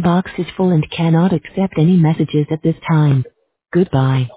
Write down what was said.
box is full and cannot accept any messages at this time. Goodbye.